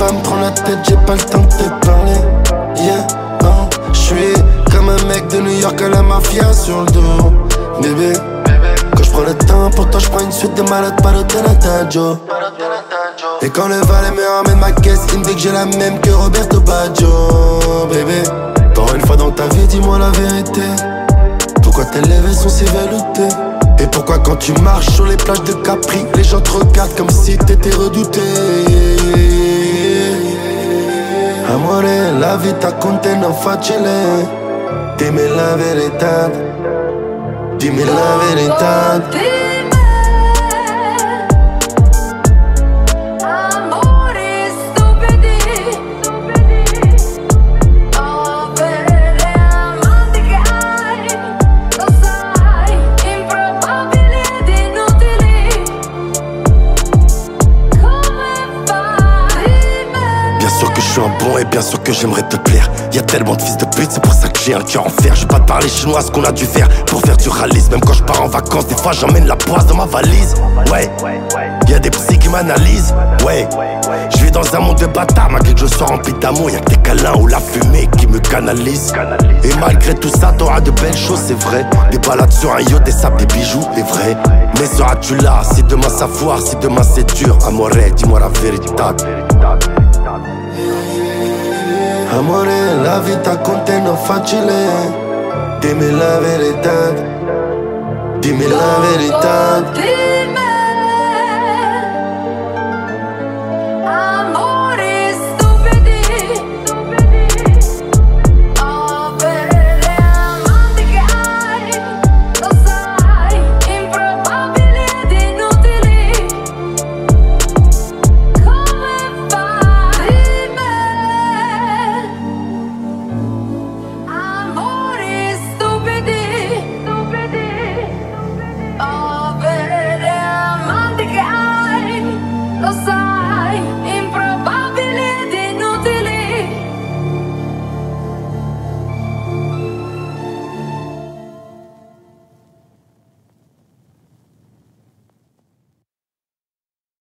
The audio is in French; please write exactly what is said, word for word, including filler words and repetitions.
pas me prendre la tête, j'ai pas le temps de te parler. Yeah, oh, j'suis comme un mec de New York à la mafia sur le dos. Bébé, quand j'prends le temps, pour toi j'prends une suite de malades, pas de Tenataggio. Et quand le valet me ramène ma caisse, il me dit que j'ai la même que Roberto Baggio. Bébé, pour une fois dans ta vie, dis-moi la vérité. Pourquoi tes lèvres sont si veloutées? Et pourquoi quand tu marches sur les plages de Capri, les gens te regardent comme si t'étais redouté? Amore, la vita con te non facile. Dimmi la verità, dimmi la verità. Je suis un bon et bien sûr que j'aimerais te plaire. Y'a tellement de fils de pute, c'est pour ça que j'ai un cœur en fer. Je vais pas te parler chinois, ce qu'on a dû faire pour faire du rallye. Même quand je pars en vacances, des fois j'emmène la poisse dans ma valise. Ouais, y'a des psys qui m'analysent. Ouais, je vis dans un monde de bâtards, malgré que je sois rempli d'amour. Y'a que des câlins ou la fumée qui me canalise. Et malgré tout ça, t'auras de belles choses, c'est vrai. Des balades sur un yacht, des sables, des bijoux, des vrais. Mais seras-tu là si demain ça foire, si demain c'est dur? Amore, dis-moi la vérité. Amore, la vita con te non facile. Dimmi la verità, dimmi la verità.